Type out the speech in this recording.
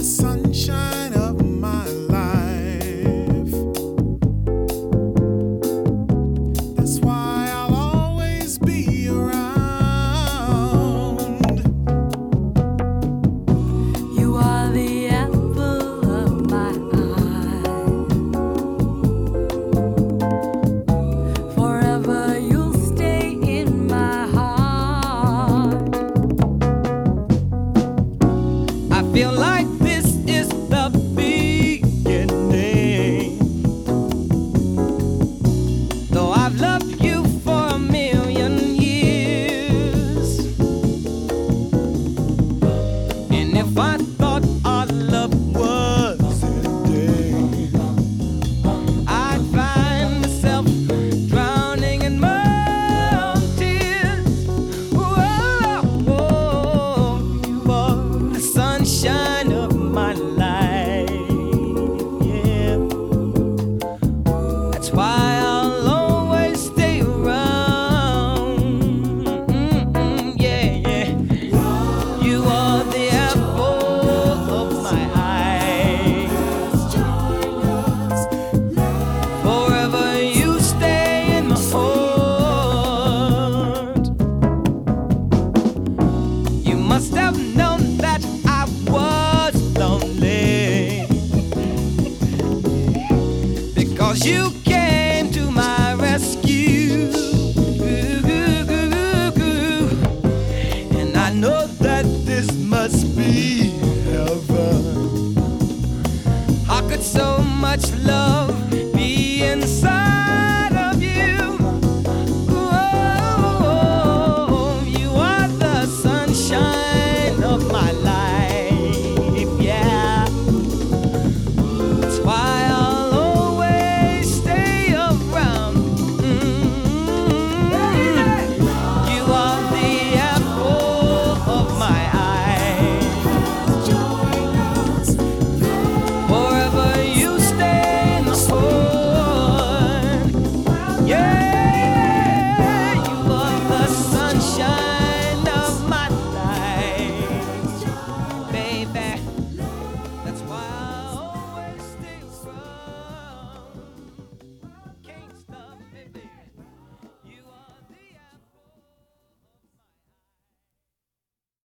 sunshine of my life. That's why I'll always be around. You are the apple of my eye. Forever you'll stay in my heart. I feel like this is the beginning. Though I've loved you for a million years, and if I thought our love was ending, I'd find myself drowning in my own tears. Whoa, whoa, you are the sunshine of my life. Yeah, that's why I'll always stay around. Yeah, yeah. You are the apple of my eye. Forever you stay in my heart. You must have known that I was lonely, because you came to my rescue. And I know that this must be heaven. How could so much love be inside of you? Oh, you are the sunshine of my life.